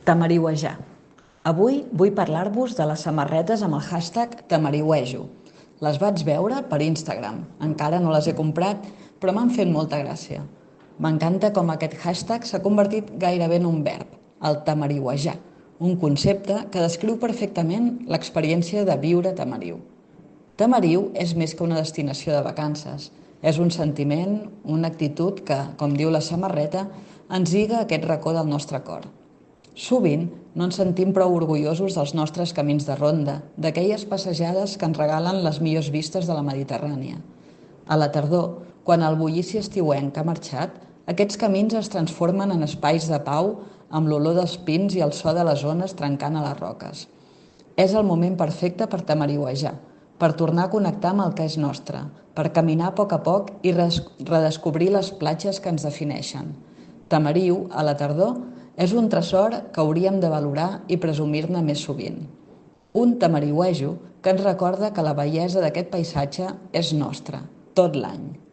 Tamariuejar. Avui vull parlar-vos de les samarretes amb el hashtag Tamariuejo. Les vaig veure per Instagram. Encara no les he comprat, però m'han fet molta gràcia. M'encanta com aquest hashtag s'ha convertit gairebé en un verb, el tamariuejar, un concepte que descriu perfectament l'experiència de viure a Tamariu. Tamariu és més que una destinació de vacances. És un sentiment, una actitud que, com diu la samarreta, ens lliga a aquest racó del nostre cor. Sovint no ens sentim prou orgullosos dels nostres camins de ronda, d'aquelles passejades que ens regalen les millors vistes de la Mediterrània. A la tardor, quan el bullici estiuenc ha marxat, aquests camins es transformen en espais de pau amb l'olor dels pins i el so de les ones trencant a les roques. És el moment perfecte per tamariuejar, per tornar a connectar amb el que és nostre, per caminar a poc i redescobrir les platges que ens defineixen. Tamariu, a la tardor, és un tresor que hauríem de valorar i presumir-ne més sovint. Un tamariuejo que ens recorda que la bellesa d'aquest paisatge és nostra, tot l'any.